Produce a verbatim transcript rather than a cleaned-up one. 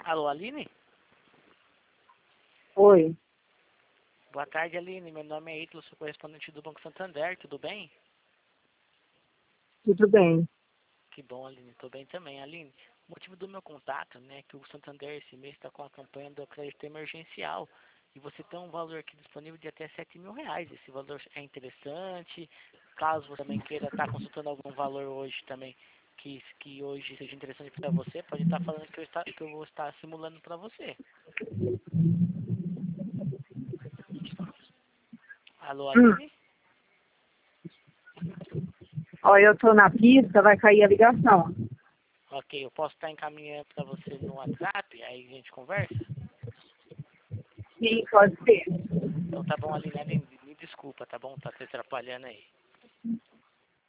Alô, Aline? Oi, Boa tarde, Aline. Meu nome é Ítalo, sou correspondente do Banco Santander. Tudo bem? tudo bem? Que bom, Aline. Tô bem também, Aline. O motivo do meu contato, né, é que o Santander esse mês está com a campanha do crédito emergencial. E você tem um valor aqui disponível de até sete mil reais. Esse valor é interessante. Caso você também queira estar consultando algum valor hoje também, que, que hoje seja interessante para você, pode estar falando que eu, está, que eu vou estar simulando para você. Alô, Hum. Aline? Ó, eu tô na pista, vai cair a ligação. Ok, eu posso estar encaminhando para você no WhatsApp, aí a gente conversa? Sim, pode ser. Então tá bom, Aline, Aline, me desculpa, tá bom? Tá te atrapalhando aí.